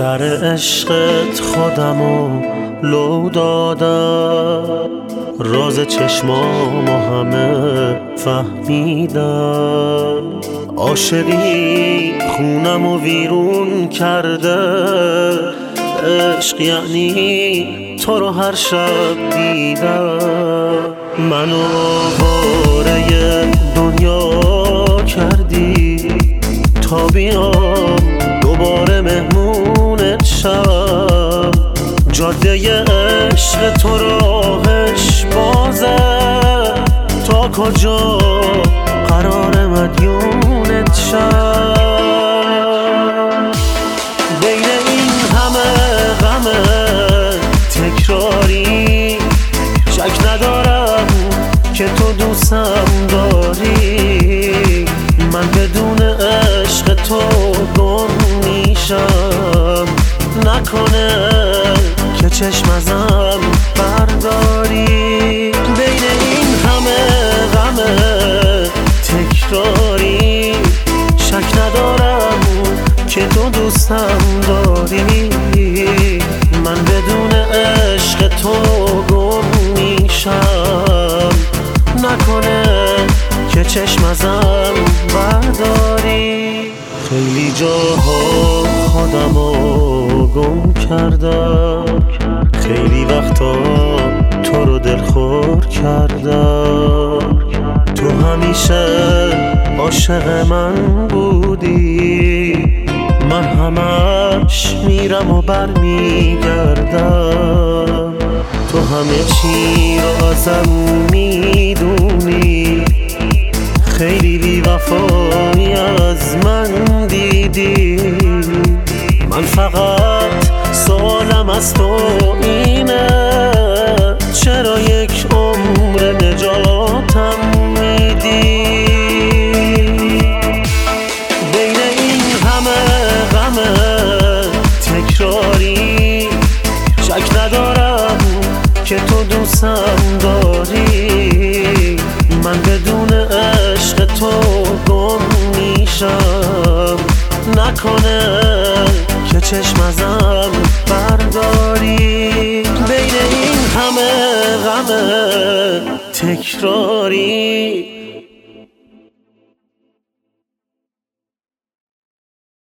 سر عشقت خودمو لو دادم، راز چشمامو همه فهمیدم. عاشقی خونمو ویرون کرده، عشق یعنی تو رو هر شب دیدم. منو باره دنیا کردی تا بیام دوباره مهمونت شم. جاده عشق تو راهش بازه، تا کجا قرار مدیونت شم. بین این همه غم تکراری شک ندارم که تو دوستم داری. من بدون عشق تو گم میشم، نکنه که چشم ازم برداری. بین این همه غم تکراری شک ندارم که تو دوستم داری. من بدون عشق تو گم میشم، نکنه که چشم ازم برداری. خیلی جاها خودمو گم کردم، خیلی وقتا تو رو دلخور کردم. تو همیشه عاشق من بودی، من همش میرم و برمیگردم. تو همه چی رو ازم میدونی، خیلی بی وفایی از من دیدی. من فقط سوالم از تو اینه، چرا یک عمر نجاتم میدی؟ بین این همه غم تکراری شک ندارم که تو دوستم داری. من بدون عشق تو گم میشم، نکنه که چشم ازم برداری. بین این همه غم تکراری